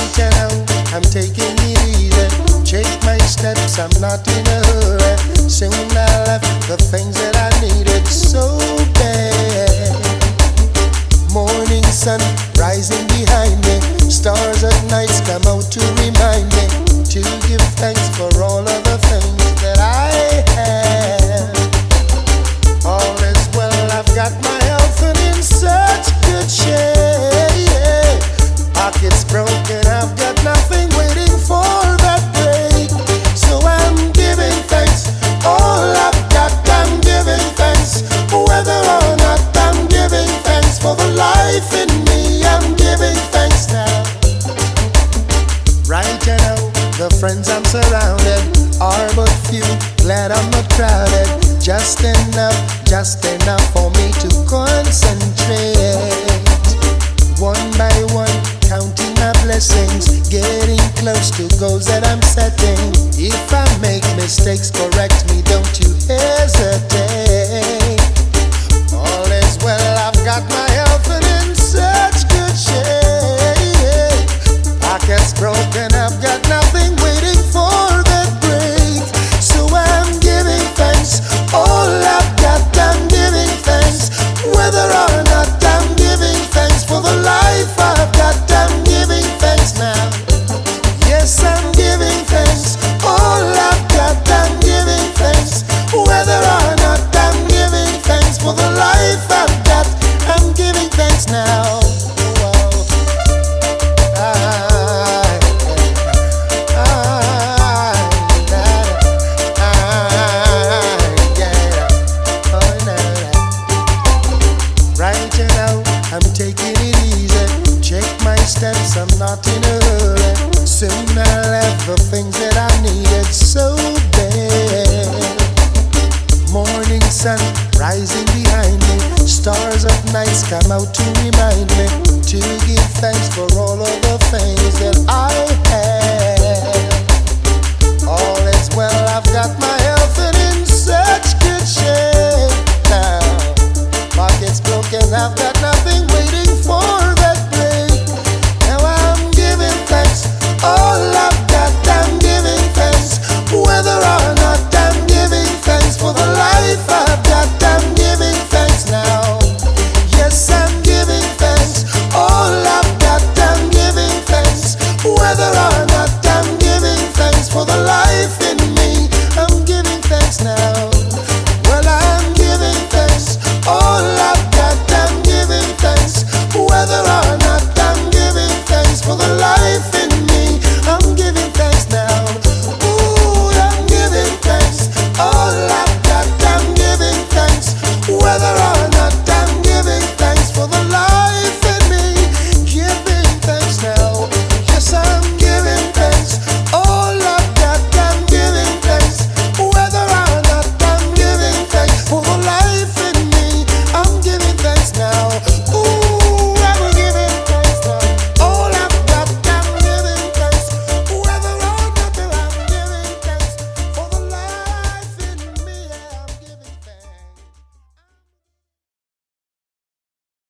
Right now, I'm taking it easy. Check my steps, I'm not in a hurry. Soon I left the things that I needed so bad. Morning sun rising behind me. Stars at nights come out to remind me to give thanks for all of the things that I have. All is well, I've got my health and in such good shape. Pockets broken, I've got nothing waiting for that break. So I'm giving thanks, all I've got, I'm giving thanks. Whether or not I'm giving thanks for the life in me, I'm giving thanks now. Right now, the friends I'm surrounded are but few, glad I'm not crowded. Just enough for me to concentrate. One by one, counting my blessings, getting close to goals that I'm setting. If I make mistakes, correct me, don't you hesitate. All is well, I've got my health and in such good shape. Pockets broken, I've got nothing waiting for that break. So I'm giving thanks, all I've got, I'm giving thanks. Whether or not I'm giving thanks for the life I've got, I'm giving thanks now. Yes, I'm giving thanks, all I've got, I'm giving thanks. Whether or not I'm giving thanks for the life I've got, I'm giving thanks now. Right now, I'm taking it easy. Check my steps, I'm not in a hurry. Soon I'll have the things that I needed so bad. Morning sun rising behind me. Stars at nights come out to remind me to give thanks for all of the things that I have. All is well, I've got my health and in such good shape now. Pockets broken, I've got nothing waiting for that break. Now I'm giving thanks, all I've got, I'm giving thanks. Whether or not I'm giving thanks for the life I've got, I'm giving thanks now. Yes, I'm giving thanks, all I've got, I'm giving thanks. Whether or